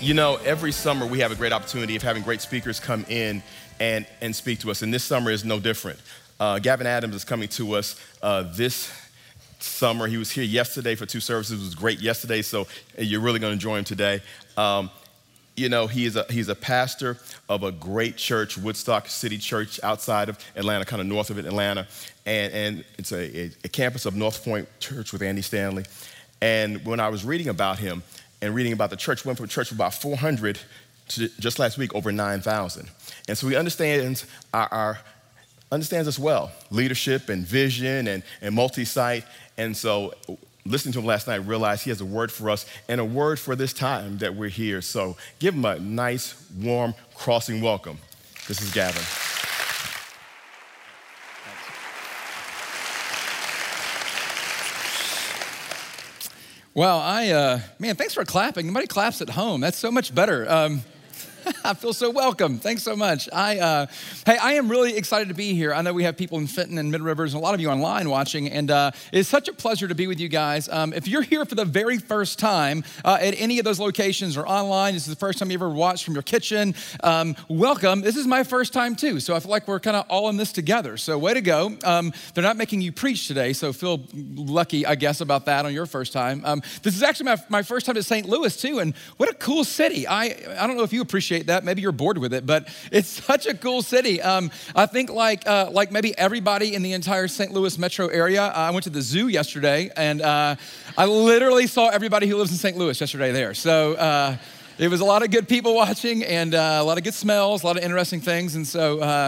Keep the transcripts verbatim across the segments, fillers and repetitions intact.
You know, every summer we have a great opportunity of having great speakers come in and, and speak to us, and this summer is no different. Uh, Gavin Adams is coming to us uh, this summer. He was here yesterday for two services. It was great yesterday, so you're really going to enjoy him today. Um, you know, he is a, he's a pastor of a great church, Woodstock City Church, outside of Atlanta, kind of north of Atlanta, and, and it's a, a, a campus of North Point Church with Andy Stanley. And when I was reading about him and reading about the church, went from a church of about four hundred to just last week over nine thousand. And so he understands our, our understands us well, leadership and vision and, and multi-site. And so listening to him last night, I realized he has a word for us and a word for this time that we're here. So give him a nice, warm, crossing welcome. This is Gavin. Well, I, uh, man, thanks for clapping. Nobody claps at home. That's so much better. Um, I feel so welcome. Thanks so much. I, uh, hey, I am really excited to be here. I know we have people in Fenton and Mid-Rivers and a lot of you online watching, and uh, it's such a pleasure to be with you guys. Um, if you're here for the very first time uh, at any of those locations or online, this is the first time you ever watched from your kitchen, um, welcome. This is my first time too, so I feel like we're kind of all in this together. So way to go. Um, they're not making you preach today, so feel lucky, I guess, about that on your first time. Um, this is actually my, my first time to Saint Louis too, and what a cool city. I, I don't know if you appreciate that. Maybe you're bored with it, but it's such a cool city. Um, I think like uh, like maybe everybody in the entire Saint Louis metro area, uh, I went to the zoo yesterday, and uh, I literally saw everybody who lives in Saint Louis yesterday there. So uh, it was a lot of good people watching, and uh, a lot of good smells, a lot of interesting things, and so uh,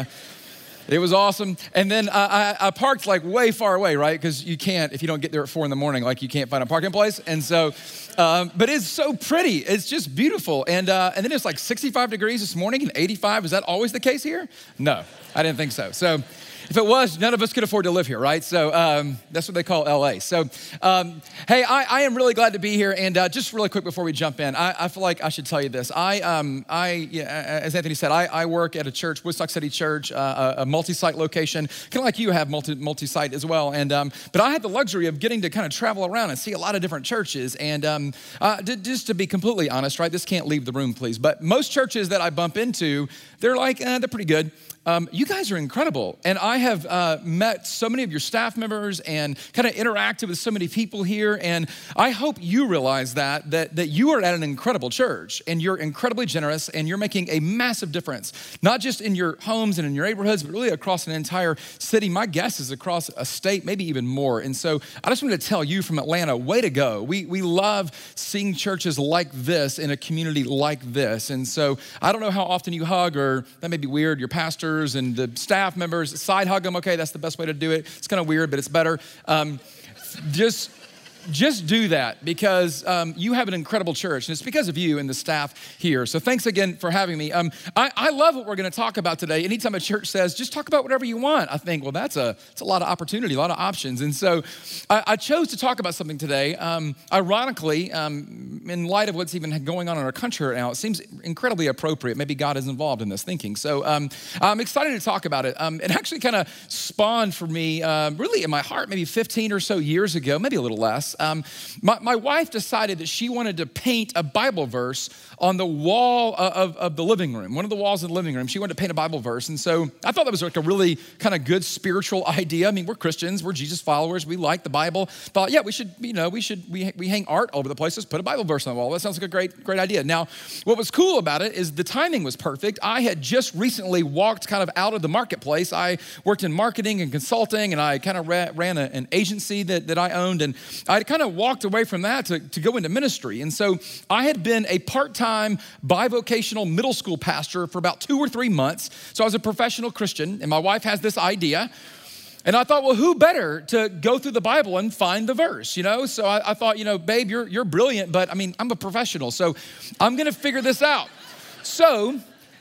it was awesome. And then uh, I, I parked like way far away, right? Because you can't, if you don't get there at four in the morning, like you can't find a parking place. And so, um, but it's so pretty. It's just beautiful. And uh, and then it's like sixty-five degrees this morning and eighty-five. Is that always the case here? No, I didn't think so. So if it was, none of us could afford to live here, right? So um, that's what they call L A. So um, hey, I, I am really glad to be here. And uh, just really quick before we jump in, I, I feel like I should tell you this. I, um, I yeah, as Anthony said, I, I work at a church, Woodstock City Church, uh, a, a multi-site location, kind of like you have multi, multi-site as well. And um, but I had the luxury of getting to kind of travel around and see a lot of different churches. And um, uh, just to be completely honest, right? This can't leave the room, please. But most churches that I bump into, they're like, eh, they're pretty good. Um, you guys are incredible. And I have uh, met so many of your staff members and kind of interacted with so many people here. And I hope you realize that, that, that you are at an incredible church and you're incredibly generous and you're making a massive difference, not just in your homes and in your neighborhoods, but really across an entire city. My guess is across a state, maybe even more. And so I just wanted to tell you from Atlanta, way to go. We, we love seeing churches like this in a community like this. And so I don't know how often you hug, or that may be weird, your pastor and the staff members, side hug them. Okay, that's the best way to do it. It's kind of weird, but it's better. Um, just, just do that because um, you have an incredible church, and it's because of you and the staff here. So thanks again for having me. Um, I, I love what we're going to talk about today. Anytime a church says, just talk about whatever you want, I think, well, that's a, that's a lot of opportunity, a lot of options. And so I, I chose to talk about something today. Um, ironically, um, in light of what's even going on in our country right now, it seems incredibly appropriate. Maybe God is involved in this thinking. So um, I'm excited to talk about it. Um, it actually kind of spawned for me uh, really in my heart maybe fifteen or so years ago, maybe a little less. Um, my, my wife decided that she wanted to paint a Bible verse on the wall of, of the living room, one of the walls in the living room. She wanted to paint a Bible verse. And so I thought that was like a really kind of good spiritual idea. I mean, we're Christians, we're Jesus followers, we like the Bible. Thought, yeah, we should, you know, we should, we, we hang art all over the place. Let's put a Bible verse on the wall. That sounds like a great, great idea. Now, what was cool about it is the timing was perfect. I had just recently walked kind of out of the marketplace. I worked in marketing and consulting, and I kind of ran, ran a, an agency that, that I owned. And I kind of walked away from that to, to go into ministry. And so I had been a part-time bivocational middle school pastor for about two or three months. So I was a professional Christian, and my wife has this idea. And I thought, well, who better to go through the Bible and find the verse, you know? So I, I thought, you know, babe, you're, you're brilliant, but I mean, I'm a professional, so I'm gonna figure this out. So,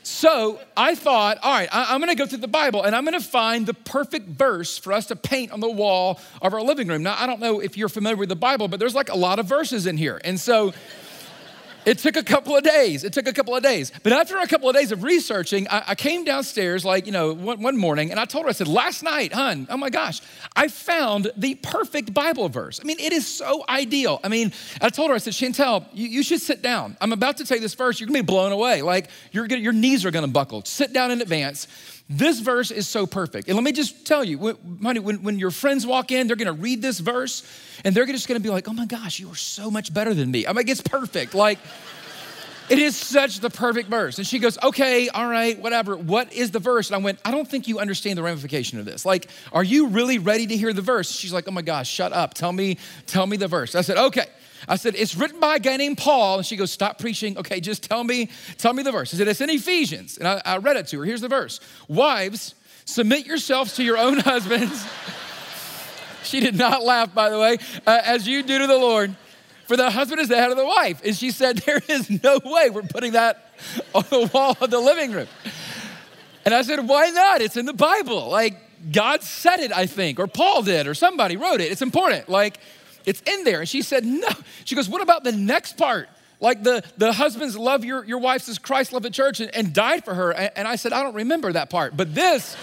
so I thought, all right, I, I'm gonna go through the Bible and I'm gonna find the perfect verse for us to paint on the wall of our living room. Now, I don't know if you're familiar with the Bible, but there's like a lot of verses in here. And so It took a couple of days. It took a couple of days. But after a couple of days of researching, I, I came downstairs like, you know, one, one morning and I told her, I said, last night, hon, oh my gosh, I found the perfect Bible verse. I mean, it is so ideal. I mean, I told her, I said, Chantel, you, you should sit down. I'm about to tell you this verse. You're gonna be blown away. Like you're gonna, your knees are gonna buckle. Sit down in advance. This verse is so perfect. And let me just tell you, when, honey, when, when your friends walk in, they're gonna read this verse and they're just gonna be like, oh my gosh, you are so much better than me. I'm like, it's perfect. Like, it is such the perfect verse. And she goes, okay, all right, whatever. What is the verse? And I went, I don't think you understand the ramification of this. Like, are you really ready to hear the verse? She's like, oh my gosh, shut up. Tell me, tell me the verse. I said, okay. I said, it's written by a guy named Paul. And she goes, stop preaching. Okay, just tell me, tell me the verse. I said, it's in Ephesians. And I, I read it to her. Here's the verse. Wives, submit yourselves to your own husbands. She did not laugh, by the way, uh, as you do to the Lord. For the husband is the head of the wife. And she said, there is no way we're putting that on the wall of the living room. And I said, why not? It's in the Bible. Like, God said it, I think, or Paul did, or somebody wrote it. It's important. Like, it's in there. And she said, no. She goes, what about the next part? Like the, the husbands love your, your wives as Christ loved the church and, and died for her. And, and I said, I don't remember that part. But this,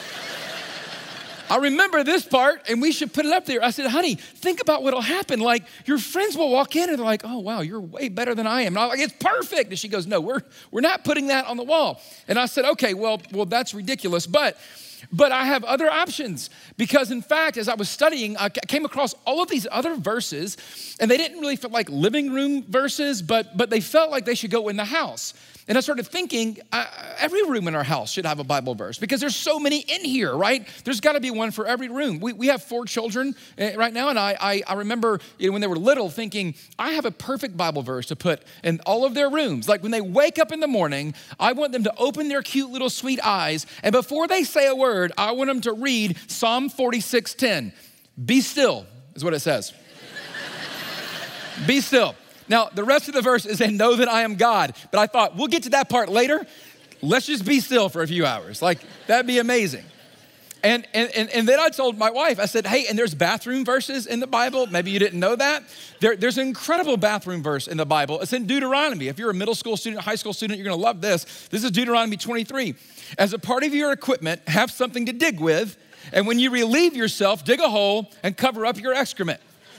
I remember this part and we should put it up there. I said, honey, think about what'll happen. Like your friends will walk in and they're like, oh, wow, you're way better than I am. And I'm like, it's perfect. And she goes, no, we're, we're not putting that on the wall. And I said, okay, well, well, that's ridiculous. But But I have other options because in fact, as I was studying, I came across all of these other verses and they didn't really feel like living room verses, but, but they felt like they should go in the house. And I started thinking, uh, every room in our house should have a Bible verse because there's so many in here, right? There's gotta be one for every room. We, we have four children uh, right now, and I, I, I remember you know, when they were little thinking, I have a perfect Bible verse to put in all of their rooms. Like when they wake up in the morning, I want them to open their cute little sweet eyes, and before they say a word, I want them to read Psalm forty-six ten. Be still is what it says. Be still. Now, the rest of the verse is saying, know that I am God. But I thought, we'll get to that part later. Let's just be still for a few hours. Like, that'd be amazing. And, and, and, and then I told my wife, I said, hey, and there's bathroom verses in the Bible. Maybe you didn't know that. There, there's an incredible bathroom verse in the Bible. It's in Deuteronomy. If you're a middle school student, high school student, you're gonna love this. This is Deuteronomy twenty-three. As a part of your equipment, have something to dig with. And when you relieve yourself, dig a hole and cover up your excrement.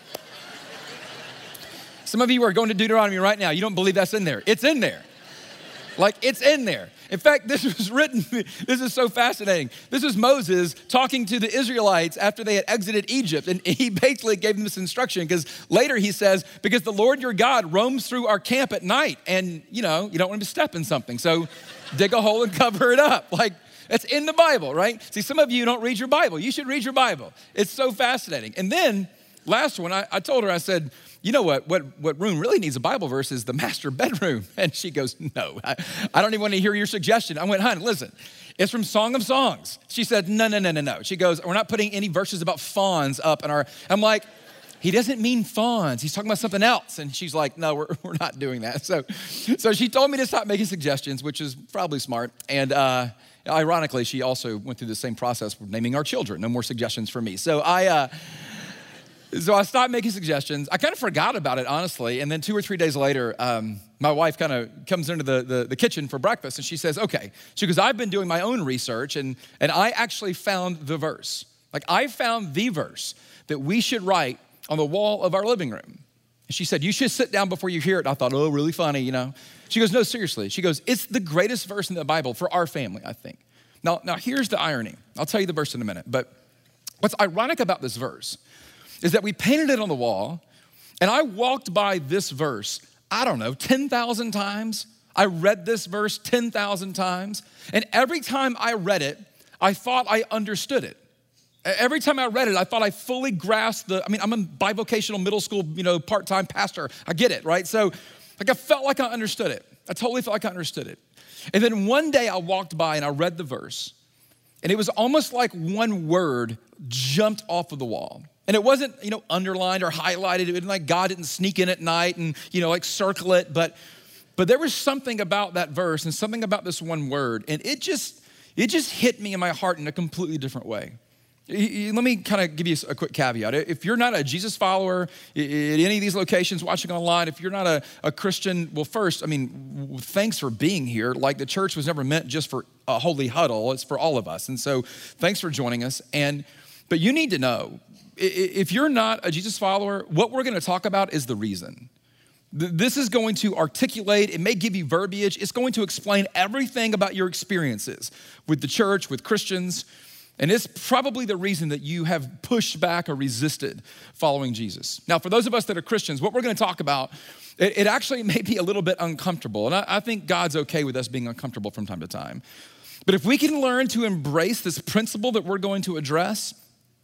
Some of you are going to Deuteronomy right now. You don't believe that's in there. It's in there. Like, it's in there. In fact, this was written, this is so fascinating. This is Moses talking to the Israelites after they had exited Egypt. And he basically gave them this instruction because later he says, because the Lord your God roams through our camp at night and, you know, you don't want him to step in something. So dig a hole and cover it up. Like, that's in the Bible, right? See, some of you don't read your Bible. You should read your Bible. It's so fascinating. And then last one, I, I told her, I said, you know what, what, what room really needs a Bible verse is the master bedroom. And she goes, no, I, I don't even want to hear your suggestion. I went, honey, listen, it's from Song of Songs. She said, no, no, no, no, no. She goes, we're not putting any verses about fawns up in our, I'm like, he doesn't mean fawns. He's talking about something else. And she's like, no, we're, we're not doing that. So, so she told me to stop making suggestions, which is probably smart. And uh, ironically, she also went through the same process for naming our children. No more suggestions for me. So I, uh, So I stopped making suggestions. I kind of forgot about it, honestly. And then two or three days later, um, my wife kind of comes into the, the, the kitchen for breakfast and she says, okay. She goes, I've been doing my own research and, and I actually found the verse. Like I found the verse that we should write on the wall of our living room. And she said, you should sit down before you hear it. And I thought, oh, really funny, you know. She goes, no, seriously. She goes, it's the greatest verse in the Bible for our family, I think. Now, now here's the irony. I'll tell you the verse in a minute. But what's ironic about this verse is that we painted it on the wall, and I walked by this verse, I don't know, ten thousand times. I read this verse ten thousand times, and every time I read it, I thought I understood it. Every time I read it, I thought I fully grasped the, I mean, I'm a bivocational middle school, you know, part-time pastor. I get it, right? So, like, I felt like I understood it. I totally felt like I understood it. And then one day I walked by and I read the verse, and it was almost like one word jumped off of the wall. And it wasn't, you know, underlined or highlighted. It wasn't like God didn't sneak in at night and, you know, like circle it. But, but there was something about that verse and something about this one word. And it just, it just hit me in my heart in a completely different way. Let me kind of give you a quick caveat. If you're not a Jesus follower at any of these locations watching online, if you're not a, a Christian, well, first, I mean, thanks for being here. Like the church was never meant just for a holy huddle. It's for all of us. And so thanks for joining us. And but you need to know, if you're not a Jesus follower, what we're going to talk about is the reason. This is going to articulate, it may give you verbiage. It's going to explain everything about your experiences with the church, with Christians. And it's probably the reason that you have pushed back or resisted following Jesus. Now, for those of us that are Christians, what we're going to talk about, it, it actually may be a little bit uncomfortable. And I, I think God's okay with us being uncomfortable from time to time. But if we can learn to embrace this principle that we're going to address,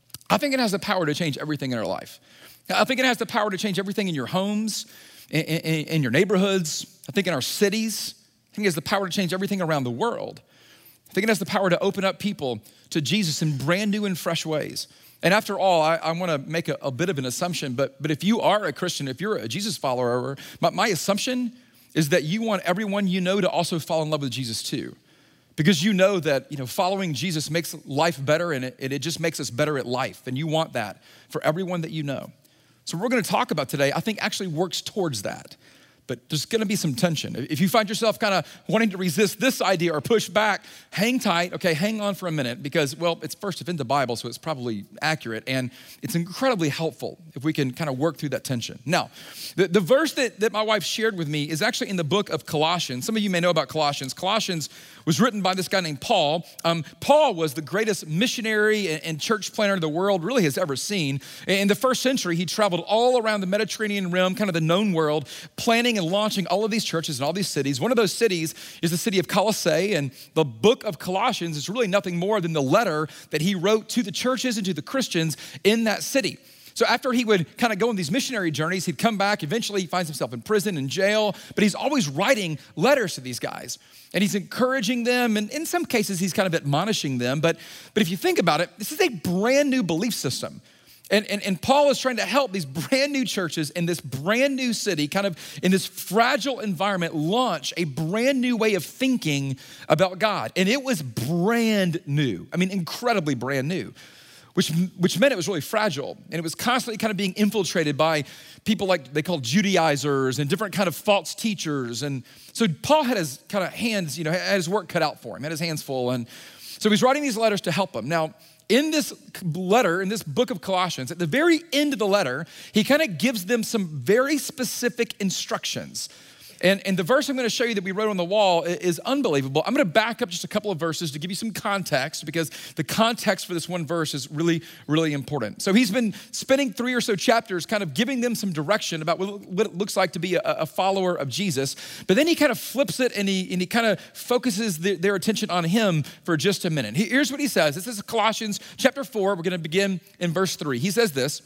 I think it has the power to change everything in our life. I think it has the power to change everything in your homes, in, in, in your neighborhoods. I think in our cities. I think it has the power to change everything around the world. I think it has the power to open up people to Jesus in brand new and fresh ways. And after all, I, I want to make a, a bit of an assumption, but, but if you are a Christian, if you're a Jesus follower, my, my assumption is that you want everyone you know to also fall in love with Jesus too. Because you know that, you know, following Jesus makes life better, and it, it just makes us better at life. And you want that for everyone that you know. So what we're going to talk about today, I think actually works towards that. But there's gonna be some tension. If you find yourself kind of wanting to resist this idea or push back, hang tight, okay, hang on for a minute because, well, it's first in the Bible, so it's probably accurate, and it's incredibly helpful if we can kind of work through that tension. Now, the, the verse that, that my wife shared with me is actually in the book of Colossians. Some of you may know about Colossians. Colossians was written by this guy named Paul. Um, Paul was the greatest missionary and, and church planner the world really has ever seen. In the first century, he traveled all around the Mediterranean realm, kind of the known world, planning and launching all of these churches in all these cities. One of those cities is the city of Colossae, and the book of Colossians is really nothing more than the letter that he wrote to the churches and to the Christians in that city. So after he would kind of go on these missionary journeys, he'd come back. Eventually, he finds himself in prison, in jail, but he's always writing letters to these guys. And he's encouraging them, and in some cases, he's kind of admonishing them. But, but if you think about it, this is a brand new belief system. And, and, and Paul is trying to help these brand new churches in this brand new city, kind of in this fragile environment, launch a brand new way of thinking about God. And it was brand new. I mean, incredibly brand new. Which, which meant it was really fragile, and it was constantly kind of being infiltrated by people like they called Judaizers and different kind of false teachers. And so Paul had his kind of hands, you know, had his work cut out for him, had his hands full. And so he's writing these letters to help them. Now, in this letter, in this book of Colossians, at the very end of the letter, he kind of gives them some very specific instructions. And, and the verse I'm going to show you that we wrote on the wall is unbelievable. I'm going to back up just a couple of verses to give you some context because the context for this one verse is really, really important. So he's been spending three or so chapters kind of giving them some direction about what it looks like to be a, a follower of Jesus. But then he kind of flips it and he, and he kind of focuses the, their attention on him for just a minute. Here's what he says. This is Colossians chapter four. We're going to begin in verse three. He says this.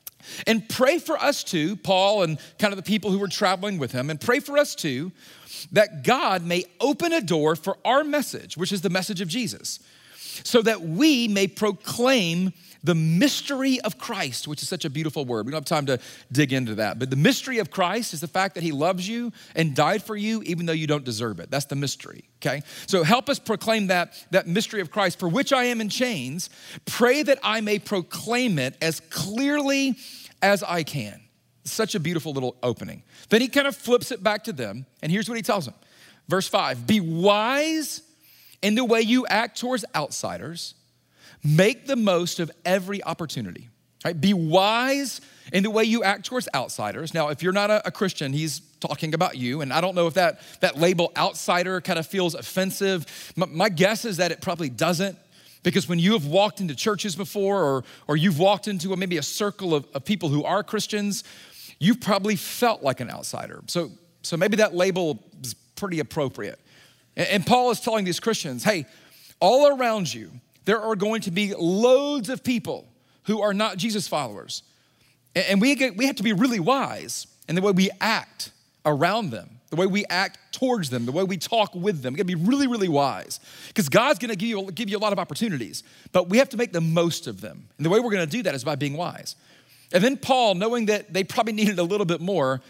And pray for us too, Paul and kind of the people who were traveling with him, and pray for us too, that God may open a door for our message, which is the message of Jesus, so that we may proclaim the mystery of Christ, which is such a beautiful word. We don't have time to dig into that. But the mystery of Christ is the fact that he loves you and died for you even though you don't deserve it. That's the mystery, okay? So help us proclaim that, that mystery of Christ, for which I am in chains. Pray that I may proclaim it as clearly as I can. Such a beautiful little opening. Then he kind of flips it back to them, and here's what he tells them. Verse five, be wise in the way you act towards outsiders. Make the most of every opportunity. Right? Be wise in the way you act towards outsiders. Now, if you're not a, a Christian, he's talking about you, and I don't know if that, that label outsider kind of feels offensive. My, my guess is that it probably doesn't, because when you have walked into churches before, or, or you've walked into a, maybe a circle of, of people who are Christians, you've probably felt like an outsider. So, so maybe that label is pretty appropriate. And, and Paul is telling these Christians, hey, all around you, there are going to be loads of people who are not Jesus followers. And we, get, we have to be really wise in the way we act around them, the way we act towards them, the way we talk with them. We gotta be really, really wise, because God's gonna give you, give you a lot of opportunities, but we have to make the most of them. And the way we're gonna do that is by being wise. And then Paul, knowing that they probably needed a little bit more,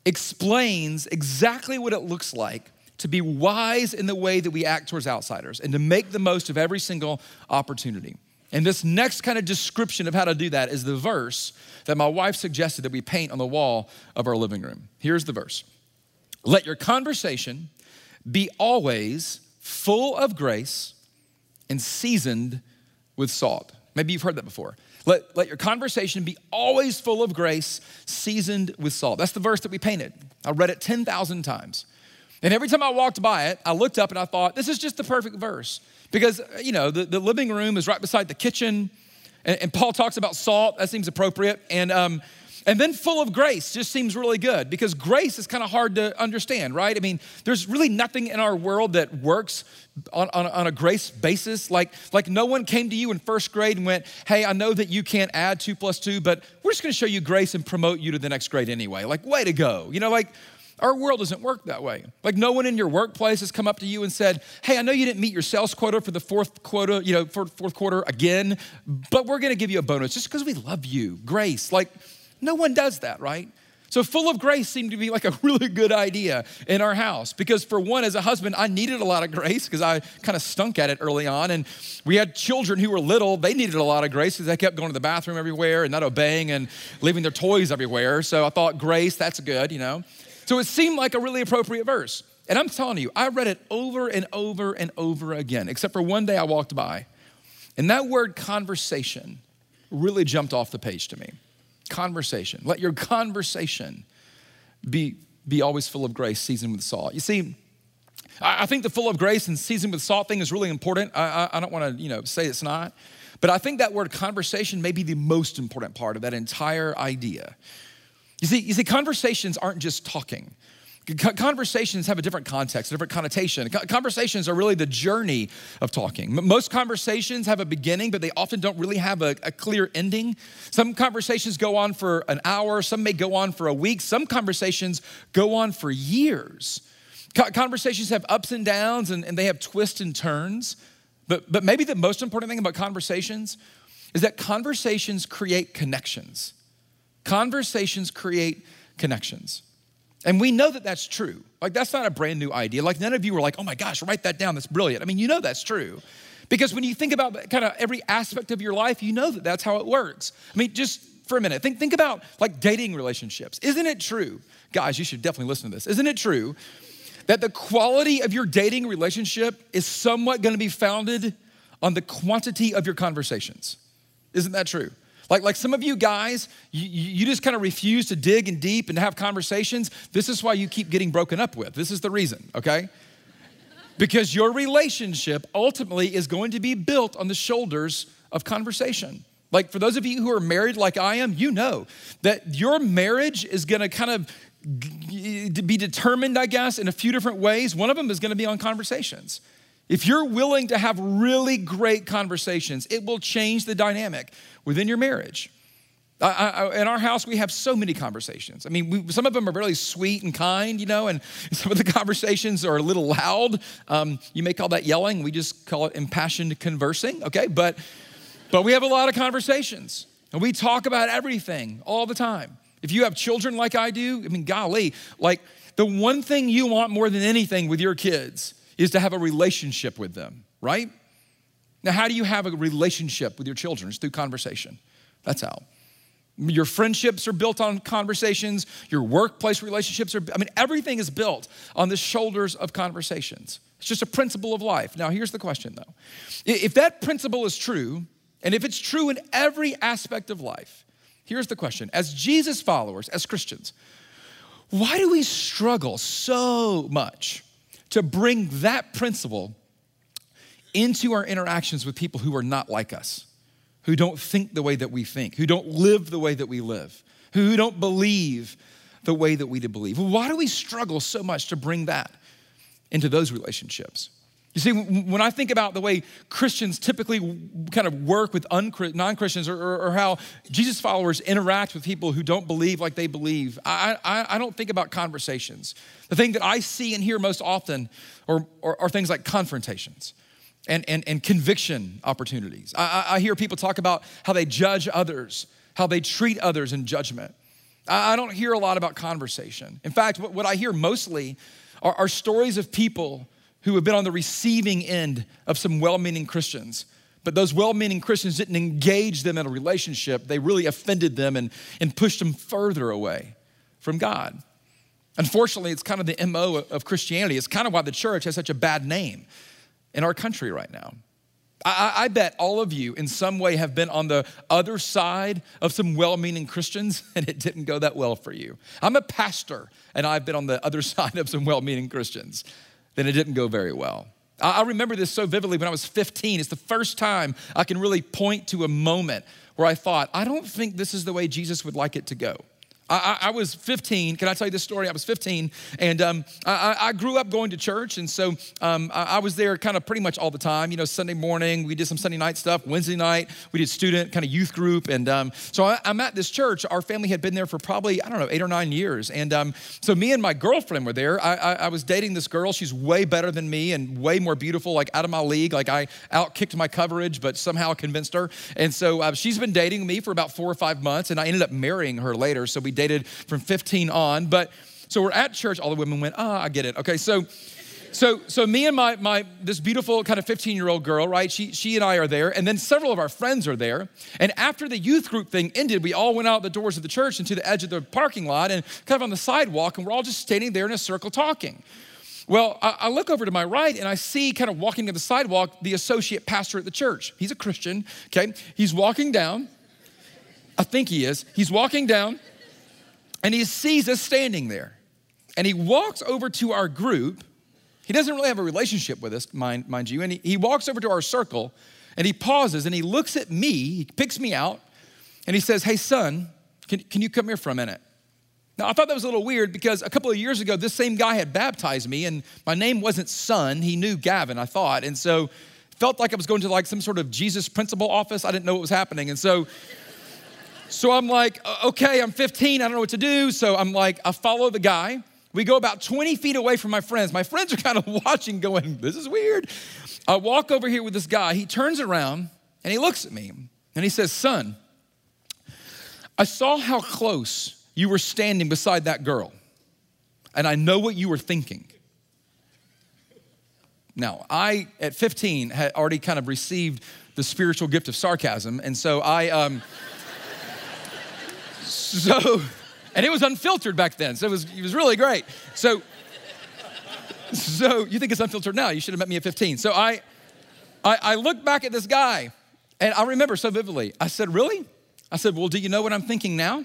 explains exactly what it looks like to be wise in the way that we act towards outsiders and to make the most of every single opportunity. And this next kind of description of how to do that is the verse that my wife suggested that we paint on the wall of our living room. Here's the verse. Let your conversation be always full of grace and seasoned with salt. Maybe you've heard that before. Let, let your conversation be always full of grace, seasoned with salt. That's the verse that we painted. I read it ten thousand times. And every time I walked by it, I looked up and I thought, this is just the perfect verse. Because, you know, the, the living room is right beside the kitchen. And, and Paul talks about salt. That seems appropriate. And um, and then full of grace just seems really good, because grace is kind of hard to understand, right? I mean, there's really nothing in our world that works on, on, on a grace basis. Like, like no one came to you in first grade and went, hey, I know that you can't add two plus two, but we're just gonna show you grace and promote you to the next grade anyway. Like, way to go. You know, like, our world doesn't work that way. Like, no one in your workplace has come up to you and said, hey, I know you didn't meet your sales quota for the fourth quota, you know, for fourth quarter again, but we're gonna give you a bonus just because we love you. Grace, like, no one does that, right? So full of grace seemed to be like a really good idea in our house, because for one, as a husband, I needed a lot of grace because I kind of stunk at it early on. And we had children who were little, they needed a lot of grace because they kept going to the bathroom everywhere and not obeying and leaving their toys everywhere. So I thought, grace, that's good, you know? So it seemed like a really appropriate verse. And I'm telling you, I read it over and over and over again, except for one day I walked by, and that word conversation really jumped off the page to me. Conversation. Let your conversation be, be always full of grace, seasoned with salt. You see, I, I think the full of grace and seasoned with salt thing is really important. I, I, I don't want to, you know, say it's not, but I think that word conversation may be the most important part of that entire idea. You see, you see, conversations aren't just talking. Conversations have a different context, a different connotation. Conversations are really the journey of talking. Most conversations have a beginning, but they often don't really have a, a clear ending. Some conversations go on for an hour. Some may go on for a week. Some conversations go on for years. Conversations have ups and downs, and, and they have twists and turns. But, but maybe the most important thing about conversations is that conversations create connections. Conversations create connections. And we know that that's true. Like, that's not a brand new idea. Like, none of you were like, oh my gosh, write that down, that's brilliant. I mean, you know that's true. Because when you think about kind of every aspect of your life, you know that that's how it works. I mean, just for a minute, think, think about like dating relationships. Isn't it true? Guys, you should definitely listen to this. Isn't it true that the quality of your dating relationship is somewhat gonna be founded on the quantity of your conversations? Isn't that true? Like, like some of you guys, you, you just kind of refuse to dig in deep and have conversations. This is why you keep getting broken up with. This is the reason, okay? Because your relationship ultimately is going to be built on the shoulders of conversation. Like, for those of you who are married like I am, you know that your marriage is gonna kind of be determined, I guess, in a few different ways. One of them is gonna be on conversations. If you're willing to have really great conversations, it will change the dynamic within your marriage. I, I, in our house, we have so many conversations. I mean, we, some of them are really sweet and kind, you know, and some of the conversations are a little loud. Um, you may call that yelling. We just call it impassioned conversing, okay? But, but we have a lot of conversations, and we talk about everything all the time. If you have children like I do, I mean, golly, like the one thing you want more than anything with your kids is to have a relationship with them, right? Now, how do you have a relationship with your children? It's through conversation. That's how. Your friendships are built on conversations. Your workplace relationships are, I mean, everything is built on the shoulders of conversations. It's just a principle of life. Now, here's the question, though. If that principle is true, and if it's true in every aspect of life, here's the question. As Jesus followers, as Christians, why do we struggle so much to bring that principle into our interactions with people who are not like us, who don't think the way that we think, who don't live the way that we live, who don't believe the way that we believe? Why do we struggle so much to bring that into those relationships? You see, when I think about the way Christians typically kind of work with non-Christians, or, or, or how Jesus followers interact with people who don't believe like they believe, I, I, I don't think about conversations. The thing that I see and hear most often are, are, are things like confrontations and, and, and conviction opportunities. I, I hear people talk about how they judge others, how they treat others in judgment. I, I don't hear a lot about conversation. In fact, what, what I hear mostly are, are stories of people who have been on the receiving end of some well-meaning Christians, But those well-meaning Christians didn't engage them in a relationship. They really offended them and, and pushed them further away from God. Unfortunately, it's kind of the M O of Christianity. It's kind of why the church has such a bad name in our country right now. I, I bet all of you in some way have been on the other side of some well-meaning Christians, and it didn't go that well for you. I'm a pastor, and I've been on the other side of some well-meaning Christians, and it didn't go very well. I, I remember this so vividly when I was fifteen. It's the first time I can really point to a moment where I thought, I don't think this is the way Jesus would like it to go. I, I was fifteen. Can I tell you this story? I was fifteen, and um, I, I grew up going to church, and so um, I, I was there kind of pretty much all the time. You know, Sunday morning, we did some Sunday night stuff. Wednesday night, we did student kind of youth group, and um, so I, I'm at this church. Our family had been there for probably, I don't know, eight or nine years, and um, so me and my girlfriend were there. I, I, I was dating this girl. She's way better than me and way more beautiful, like out of my league. Like I outkicked my coverage, but somehow convinced her, and so uh, she's been dating me for about four or five months, and I ended up marrying her later, so we dated from fifteen on. But so we're at church, all the women went, ah, oh, I get it. Okay, so so so me and my my this beautiful kind of fifteen-year-old girl, right? She she and I are there, and then several of our friends are there. And after the youth group thing ended, we all went out the doors of the church and to the edge of the parking lot and kind of on the sidewalk, and we're all just standing there in a circle talking. Well, I, I look over to my right and I see kind of walking to the sidewalk the associate pastor at the church. He's a Christian, okay? He's walking down. I think he is. He's walking down. And he sees us standing there. And he walks over to our group. He doesn't really have a relationship with us, mind, mind you. And he, he walks over to our circle, and he pauses, and he looks at me. He picks me out, and he says, hey, son, can, can you come here for a minute? Now, I thought that was a little weird because a couple of years ago, this same guy had baptized me, and my name wasn't Son. He knew Gavin, I thought. And so felt like I was going to like some sort of Jesus principal office. I didn't know what was happening. And so... So I'm like, okay, I'm fifteen, I don't know what to do. So I'm like, I follow the guy. We go about twenty feet away from my friends. My friends are kind of watching going, this is weird. I walk over here with this guy. He turns around and he looks at me and he says, son, I saw how close you were standing beside that girl, and I know what you were thinking. Now, I, at fifteen, had already kind of received the spiritual gift of sarcasm. And so I... Um, So, and it was unfiltered back then, so it was, it was really great. So, so you think it's unfiltered now? You should have met me at fifteen. So I, I, I looked back at this guy, and I remember so vividly. I said, really? I said, well, do you know what I'm thinking now?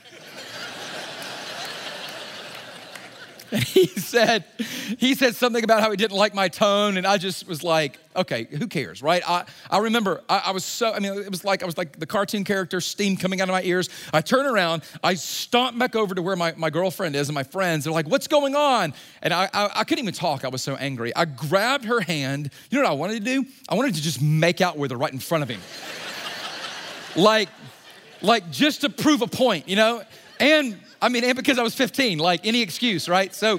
And he said, he said something about how he didn't like my tone, and I just was like, okay, who cares, right? I, I remember, I, I was so, I mean, it was like, I was like the cartoon character, steam coming out of my ears. I turn around, I stomp back over to where my, my girlfriend is and my friends. They're like, what's going on? And I, I, I couldn't even talk, I was so angry. I grabbed her hand. You know what I wanted to do? I wanted to just make out with her right in front of him. like, like just to prove a point, you know? And I mean, and because I was fifteen, like any excuse, right? So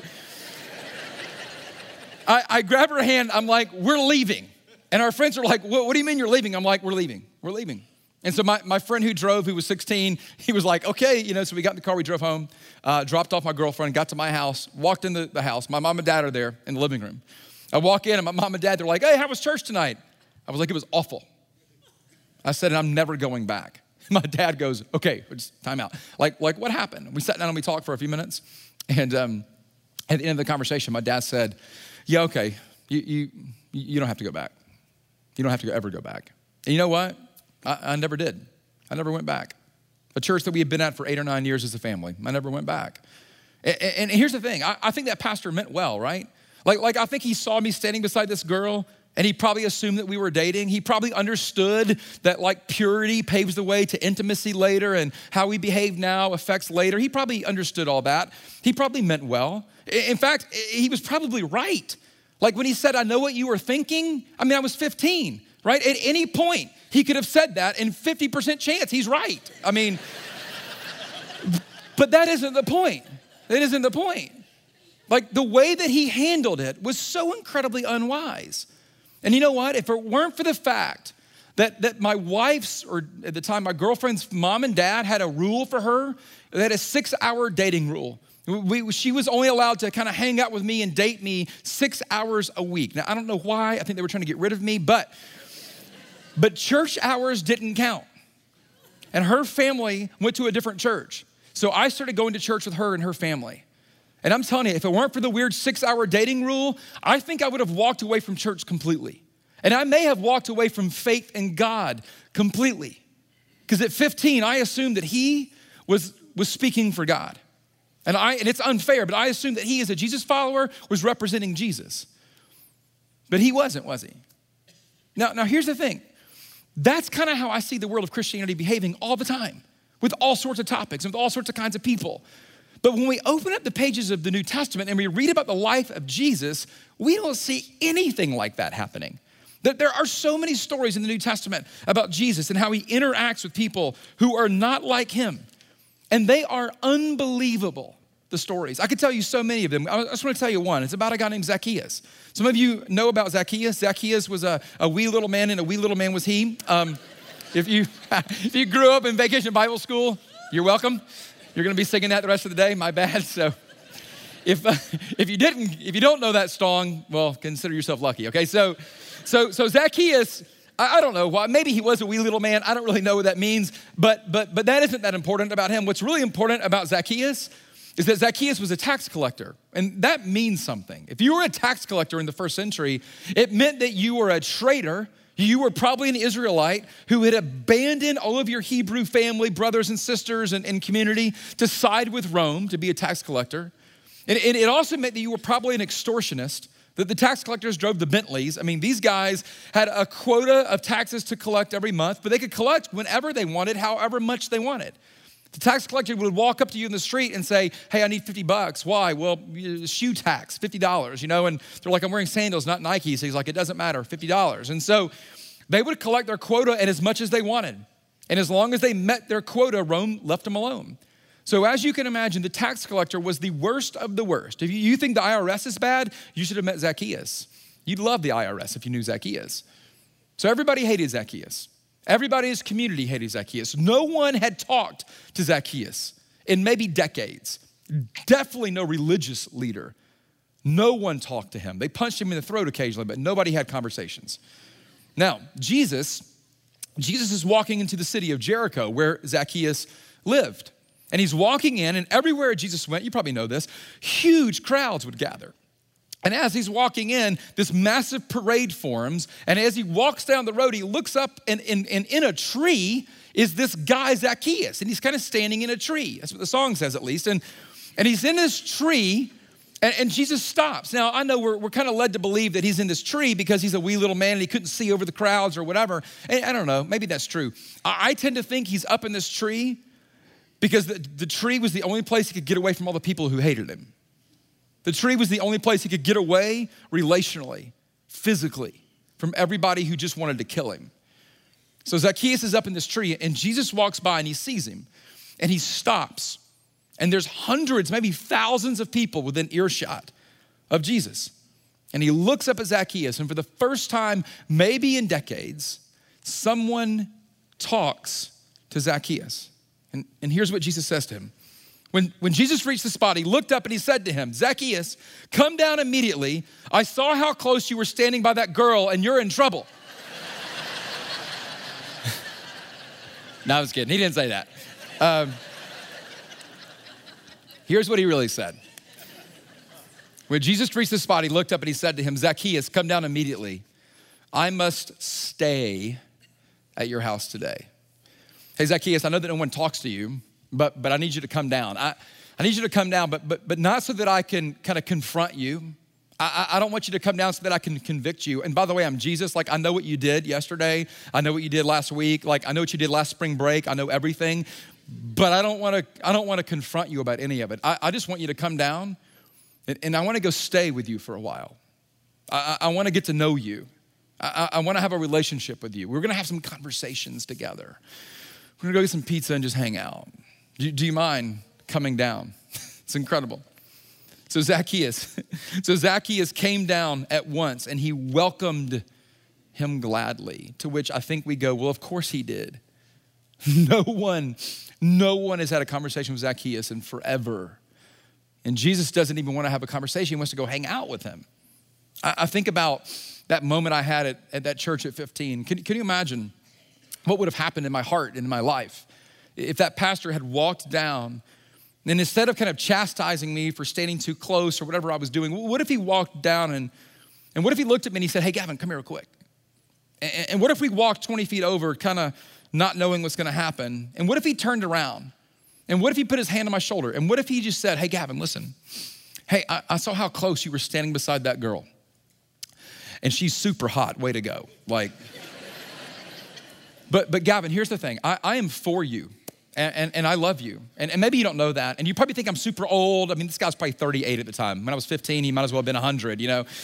I, I grab her hand, I'm like, we're leaving. And our friends are like, what, what do you mean you're leaving? I'm like, we're leaving, we're leaving. And so my, my friend who drove, who was sixteen, he was like, okay, you know, so we got in the car, we drove home, uh, dropped off my girlfriend, got to my house, walked into the house. My mom and dad are there in the living room. I walk in and my mom and dad, they're like, hey, how was church tonight? I was like, it was awful. I said, and I'm never going back. My dad goes, okay, just time out. Like, like what happened? We sat down and we talked for a few minutes. And um, at the end of the conversation, my dad said, yeah, okay, you, you, you don't have to go back. You don't have to ever go back. And you know what? I, I never did. I never went back. A church that we had been at for eight or nine years as a family, I never went back. And, and here's the thing. I, I think that pastor meant well, right? Like, like I think he saw me standing beside this girl, and he probably assumed that we were dating. He probably understood that like purity paves the way to intimacy later, and how we behave now affects later. He probably understood all that. He probably meant well. In fact, he was probably right. Like when he said, I know what you were thinking. I mean, I was fifteen, right? At any point, he could have said that, and fifty percent chance he's right. I mean, but that isn't the point. That isn't the point. Like the way that he handled it was so incredibly unwise. And you know what? If it weren't for the fact that, that my wife's, or at the time my girlfriend's mom and dad had a rule for her, they had a six-hour dating rule. We, she was only allowed to kind of hang out with me and date me six hours a week. Now, I don't know why. I think they were trying to get rid of me, but But church hours didn't count. And her family went to a different church. So I started going to church with her and her family. And I'm telling you, if it weren't for the weird six-hour dating rule, I think I would have walked away from church completely. And I may have walked away from faith in God completely. Because at fifteen, I assumed that he was, was speaking for God. And I and it's unfair, but I assumed that he, as a Jesus follower, was representing Jesus. But he wasn't, was he? Now, now here's the thing. That's kind of how I see the world of Christianity behaving all the time, with all sorts of topics and with all sorts of kinds of people. But when we open up the pages of the New Testament and we read about the life of Jesus, we don't see anything like that happening. There are so many stories in the New Testament about Jesus and how he interacts with people who are not like him. And they are unbelievable, the stories. I could tell you so many of them. I just want to tell you one. It's about a guy named Zacchaeus. Some of you know about Zacchaeus. Zacchaeus was a, a wee little man, and a wee little man was he. Um, if you if you grew up in Vacation Bible School, you're welcome. You're going to be singing that the rest of the day. My bad. So if uh, if you didn't, if you don't know that song, well, consider yourself lucky. Okay, so so so Zacchaeus. I don't know why. Maybe he was a wee little man. I don't really know what that means, but but but that isn't that important about him. What's really important about Zacchaeus is that Zacchaeus was a tax collector, and that means something. If you were a tax collector in the first century, it meant that you were a traitor. You were probably an Israelite who had abandoned all of your Hebrew family, brothers and sisters and, and community to side with Rome to be a tax collector. And it, it also meant that you were probably an extortionist. That the tax collectors drove the Bentleys. I mean, these guys had a quota of taxes to collect every month, but they could collect whenever they wanted, however much they wanted. The tax collector would walk up to you in the street and say, hey, I need fifty bucks. Why? Well, shoe tax, fifty dollars, you know, and they're like, I'm wearing sandals, not Nike. So he's like, it doesn't matter, fifty dollars. And so they would collect their quota and as much as they wanted. And as long as they met their quota, Rome left them alone. So as you can imagine, the tax collector was the worst of the worst. If you think the I R S is bad, you should have met Zacchaeus. You'd love the I R S if you knew Zacchaeus. So everybody hated Zacchaeus. Everybody in his community hated Zacchaeus. No one had talked to Zacchaeus in maybe decades. Definitely no religious leader. No one talked to him. They punched him in the throat occasionally, but nobody had conversations. Now, Jesus, Jesus is walking into the city of Jericho where Zacchaeus lived. And he's walking in, and everywhere Jesus went, you probably know this, huge crowds would gather. And as he's walking in, this massive parade forms, and as he walks down the road, he looks up, and, and, and in a tree is this guy Zacchaeus, and he's kind of standing in a tree. That's what the song says, at least. And, and he's in this tree, and, and Jesus stops. Now, I know we're, we're kind of led to believe that he's in this tree because he's a wee little man and he couldn't see over the crowds or whatever. And I don't know, maybe that's true. I, I tend to think he's up in this tree because the, the tree was the only place he could get away from all the people who hated him. The tree was the only place he could get away relationally, physically, from everybody who just wanted to kill him. So Zacchaeus is up in this tree, and Jesus walks by and he sees him, and he stops. And there's hundreds, maybe thousands of people within earshot of Jesus. And he looks up at Zacchaeus, and for the first time, maybe in decades, someone talks to Zacchaeus. And, and here's what Jesus says to him. When, when Jesus reached the spot, he looked up and he said to him, Zacchaeus, come down immediately. I saw how close you were standing by that girl and you're in trouble. No, I was kidding. He didn't say that. Um, here's what he really said. When Jesus reached the spot, he looked up and he said to him, Zacchaeus, come down immediately. I must stay at your house today. Hey, Zacchaeus, I know that no one talks to you, but but I need you to come down. I, I need you to come down, but but but not so that I can kind of confront you. I, I don't want you to come down so that I can convict you. And by the way, I'm Jesus. Like, I know what you did yesterday. I know what you did last week. Like, I know what you did last spring break. I know everything. But I don't want to I don't want to confront you about any of it. I, I just want you to come down, and, and I want to go stay with you for a while. I, I, I want to get to know you. I, I want to have a relationship with you. We're going to have some conversations together. We're gonna go get some pizza and just hang out. Do, do you mind coming down? It's incredible. So Zacchaeus, so Zacchaeus came down at once and he welcomed him gladly, to which I think we go, well, of course he did. No one, no one has had a conversation with Zacchaeus in forever. And Jesus doesn't even want to have a conversation. He wants to go hang out with him. I, I think about that moment I had at, at that church at fifteen. Can, can you imagine what would have happened in my heart and in my life if that pastor had walked down and instead of kind of chastising me for standing too close or whatever I was doing, what if he walked down and, and what if he looked at me and he said, hey, Gavin, come here real quick. And, and what if we walked twenty feet over kind of not knowing what's gonna happen? And what if he turned around? And what if he put his hand on my shoulder? And what if he just said, hey, Gavin, listen, hey, I, I saw how close you were standing beside that girl. And she's super hot, way to go. Like, but but Gavin, here's the thing. I, I am for you, and, and, and I love you. And, and maybe you don't know that, and you probably think I'm super old. I mean, this guy's probably thirty-eight at the time. When I was fifteen, he might as well have been one hundred, you know?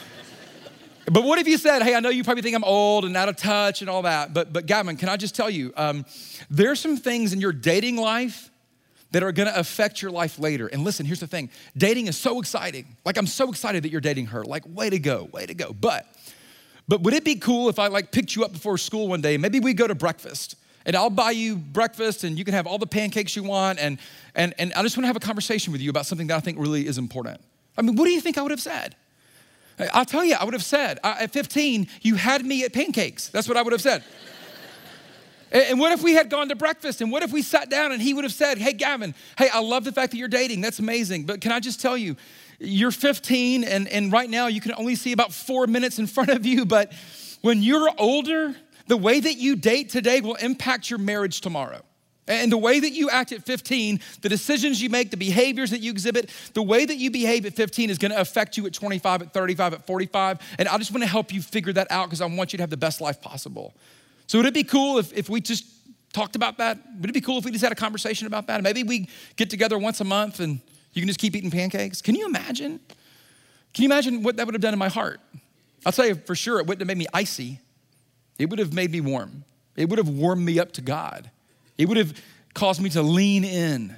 But what if you said, hey, I know you probably think I'm old and out of touch and all that, but, but Gavin, can I just tell you, um, there's some things in your dating life that are gonna affect your life later. And listen, here's the thing. Dating is so exciting. Like, I'm so excited that you're dating her. Like, way to go, way to go. But, but would it be cool if I like picked you up before school one day? Maybe we go to breakfast and I'll buy you breakfast and you can have all the pancakes you want. And, and, and I just wanna have a conversation with you about something that I think really is important. I mean, what do you think I would have said? I'll tell you, I would have said, at fifteen, you had me at pancakes. That's what I would have said. And what if we had gone to breakfast? And what if we sat down and he would have said, hey, Gavin, hey, I love the fact that you're dating. That's amazing. But can I just tell you, you're fifteen and, and right now you can only see about four minutes in front of you. But when you're older, the way that you date today will impact your marriage tomorrow. And the way that you act at fifteen, the decisions you make, the behaviors that you exhibit, the way that you behave at fifteen is gonna affect you at twenty-five, at thirty-five, at forty-five. And I just wanna help you figure that out because I want you to have the best life possible. So would it be cool if, if we just talked about that? Would it be cool if we just had a conversation about that? Maybe we get together once a month and you can just keep eating pancakes. Can you imagine? Can you imagine what that would have done in my heart? I'll tell you for sure, it wouldn't have made me icy. It would have made me warm. It would have warmed me up to God. It would have caused me to lean in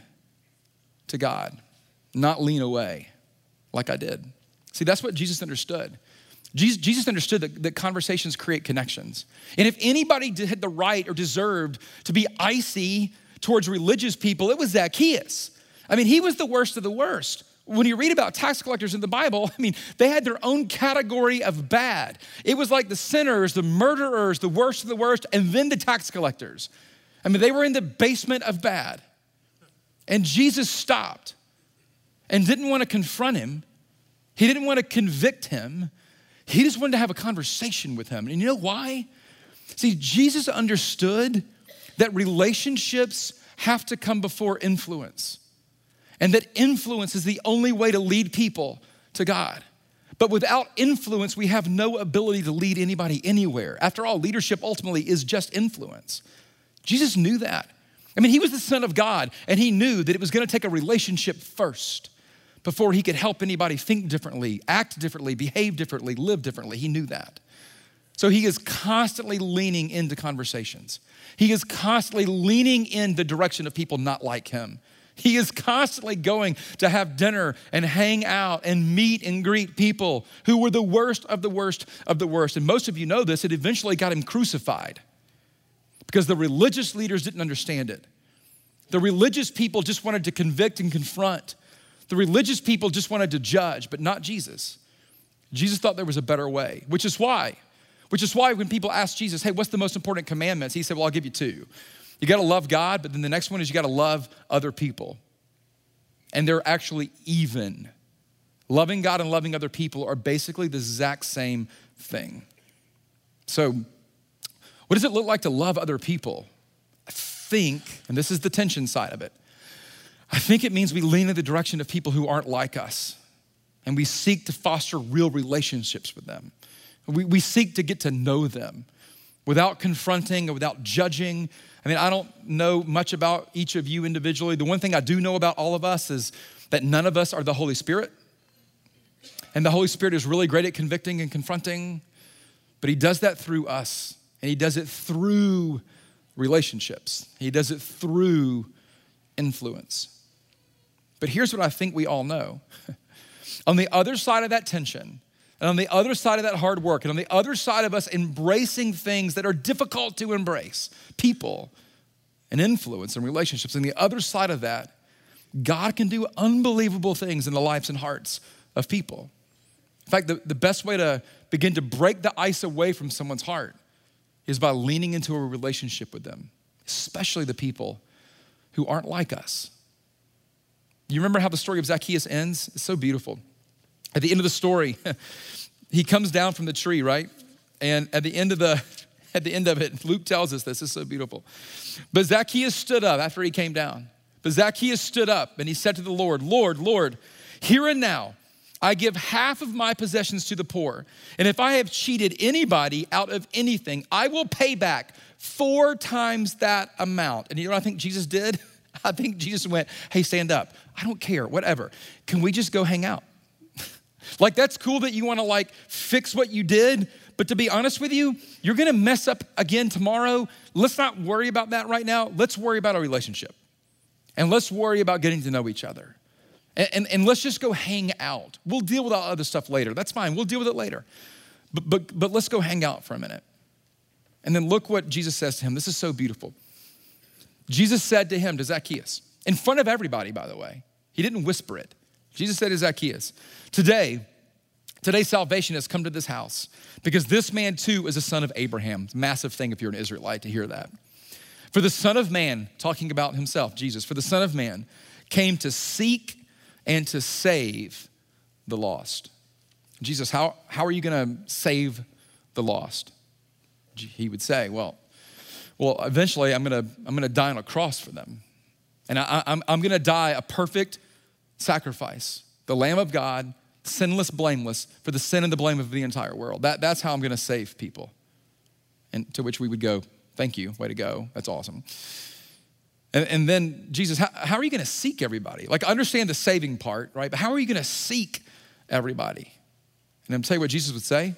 to God, not lean away like I did. See, that's what Jesus understood. Jesus, Jesus understood that, that conversations create connections. And if anybody did, had the right or deserved to be icy towards religious people, it was Zacchaeus. I mean, he was the worst of the worst. When you read about tax collectors in the Bible, I mean, they had their own category of bad. It was like the sinners, the murderers, the worst of the worst, and then the tax collectors. I mean, they were in the basement of bad. And Jesus stopped and didn't want to confront him. He didn't want to convict him. He just wanted to have a conversation with him. And you know why? See, Jesus understood that relationships have to come before influence, and that influence is the only way to lead people to God. But without influence, we have no ability to lead anybody anywhere. After all, leadership ultimately is just influence. Jesus knew that. I mean, he was the Son of God, and he knew that it was gonna take a relationship first before he could help anybody think differently, act differently, behave differently, live differently. He knew that. So he is constantly leaning into conversations. He is constantly leaning in the direction of people not like him. He is constantly going to have dinner and hang out and meet and greet people who were the worst of the worst of the worst. And most of you know this, it eventually got him crucified because the religious leaders didn't understand it. The religious people just wanted to convict and confront. The religious people just wanted to judge, but not Jesus. Jesus thought there was a better way, which is why, which is why when people ask Jesus, hey, what's the most important commandments? He said, well, I'll give you two. You gotta love God, but then the next one is you gotta love other people. And they're actually even. Loving God and loving other people are basically the exact same thing. So what does it look like to love other people? I think, and this is the tension side of it, I think it means we lean in the direction of people who aren't like us, and we seek to foster real relationships with them. We, we seek to get to know them without confronting or without judging. I mean, I don't know much about each of you individually. The one thing I do know about all of us is that none of us are the Holy Spirit. And the Holy Spirit is really great at convicting and confronting, but he does that through us, and he does it through relationships. He does it through influence. But here's what I think we all know. On the other side of that tension, and on the other side of that hard work, and on the other side of us embracing things that are difficult to embrace, people and influence and relationships, on the other side of that, God can do unbelievable things in the lives and hearts of people. In fact, the, the best way to begin to break the ice away from someone's heart is by leaning into a relationship with them, especially the people who aren't like us. You remember how the story of Zacchaeus ends? It's so beautiful. At the end of the story, he comes down from the tree, right? And at the end of the at the end of it, Luke tells us this, it's so beautiful. But Zacchaeus stood up after he came down. But Zacchaeus stood up and he said to the Lord, Lord, Lord, here and now, I give half of my possessions to the poor. And if I have cheated anybody out of anything, I will pay back four times that amount. And you know what I think Jesus did? I think Jesus went, hey, stand up. I don't care, whatever. Can we just go hang out? Like, that's cool that you wanna like fix what you did, but to be honest with you, you're gonna mess up again tomorrow. Let's not worry about that right now. Let's worry about our relationship. And let's worry about getting to know each other. And, and, and let's just go hang out. We'll deal with all other stuff later. That's fine, we'll deal with it later. But, but, but let's go hang out for a minute. And then look what Jesus says to him. This is so beautiful. Jesus said to him, to Zacchaeus, in front of everybody, by the way. He didn't whisper it. Jesus said to Zacchaeus, today, today salvation has come to this house because this man too is a son of Abraham. It's a massive thing if you're an Israelite to hear that. For the Son of Man, talking about himself, Jesus, for the Son of Man came to seek and to save the lost. Jesus, how, how are you gonna save the lost? He would say, well, well, eventually I'm gonna, I'm gonna die on a cross for them. And I, I'm, I'm gonna die a perfect sacrifice, the Lamb of God, sinless, blameless, for the sin and the blame of the entire world. That, that's how I'm gonna save people. And to which we would go, thank you, way to go, that's awesome. And, and then Jesus, how, how are you gonna seek everybody? Like, I understand the saving part, right? But how are you gonna seek everybody? And I'm tell you what Jesus would say.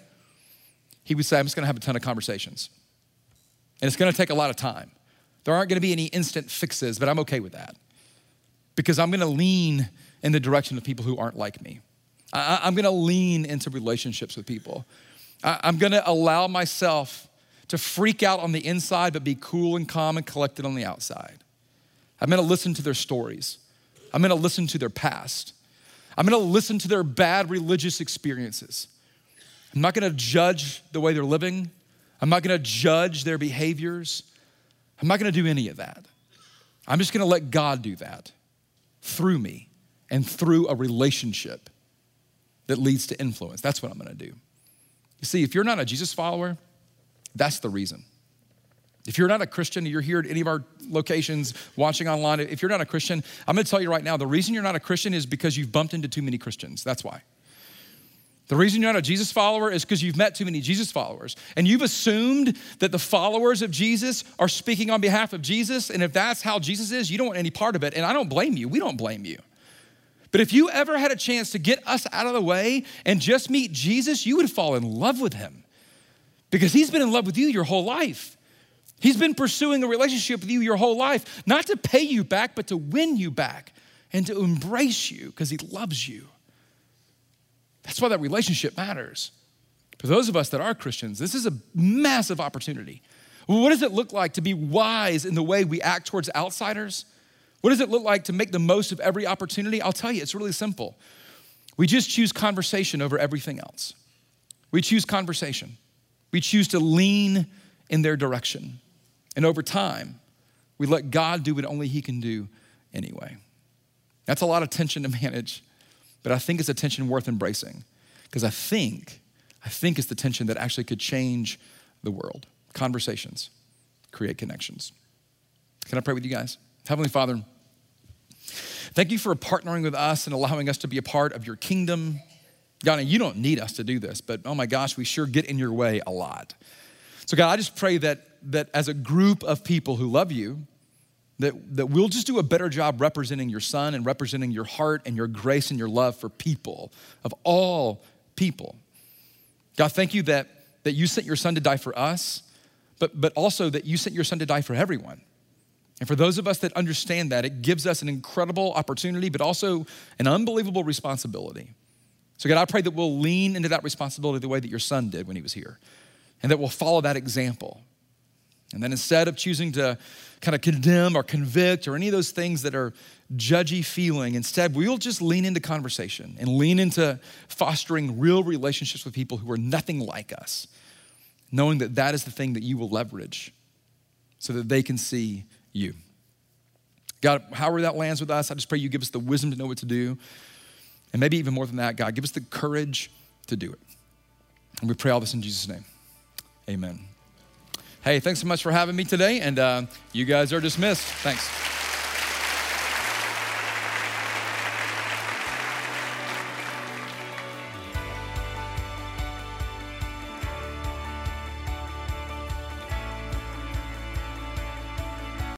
He would say, I'm just gonna have a ton of conversations. And it's gonna take a lot of time. There aren't gonna be any instant fixes, but I'm okay with that. Because I'm gonna lean in the direction of people who aren't like me. I, I'm gonna lean into relationships with people. I, I'm gonna allow myself to freak out on the inside, but be cool and calm and collected on the outside. I'm gonna listen to their stories. I'm gonna listen to their past. I'm gonna listen to their bad religious experiences. I'm not gonna judge the way they're living. I'm not gonna judge their behaviors. I'm not gonna do any of that. I'm just gonna let God do that through me and through a relationship that leads to influence. That's what I'm gonna do. You see, if you're not a Jesus follower, that's the reason. If you're not a Christian, you're here at any of our locations, watching online, if you're not a Christian, I'm gonna tell you right now, the reason you're not a Christian is because you've bumped into too many Christians. That's why. The reason you're not a Jesus follower is because you've met too many Jesus followers. And you've assumed that the followers of Jesus are speaking on behalf of Jesus. And if that's how Jesus is, you don't want any part of it. And I don't blame you. We don't blame you. But if you ever had a chance to get us out of the way and just meet Jesus, you would fall in love with him. Because he's been in love with you your whole life. He's been pursuing a relationship with you your whole life, not to pay you back, but to win you back and to embrace you because he loves you. That's why that relationship matters. For those of us that are Christians, this is a massive opportunity. Well, what does it look like to be wise in the way we act towards outsiders? What does it look like to make the most of every opportunity? I'll tell you, it's really simple. We just choose conversation over everything else. We choose conversation. We choose to lean in their direction. And over time, we let God do what only he can do anyway. That's a lot of tension to manage. But I think it's a tension worth embracing because I think, I think it's the tension that actually could change the world. Conversations create connections. Can I pray with you guys? Heavenly Father, thank you for partnering with us and allowing us to be a part of your kingdom. God, and you don't need us to do this, but oh my gosh, we sure get in your way a lot. So God, I just pray that, that as a group of people who love you, That, that we'll just do a better job representing your son and representing your heart and your grace and your love for people, of all people. God, thank you that, that you sent your son to die for us, but, but also that you sent your son to die for everyone. And for those of us that understand that, it gives us an incredible opportunity, but also an unbelievable responsibility. So God, I pray that we'll lean into that responsibility the way that your son did when he was here, and that we'll follow that example. And then instead of choosing to kind of condemn or convict or any of those things that are judgy feeling, instead we'll just lean into conversation and lean into fostering real relationships with people who are nothing like us, knowing that that is the thing that you will leverage so that they can see you. God, however that lands with us, I just pray you give us the wisdom to know what to do. And maybe even more than that, God, give us the courage to do it. And we pray all this in Jesus' name. Amen. Hey, thanks so much for having me today. And uh, you guys are dismissed. Thanks.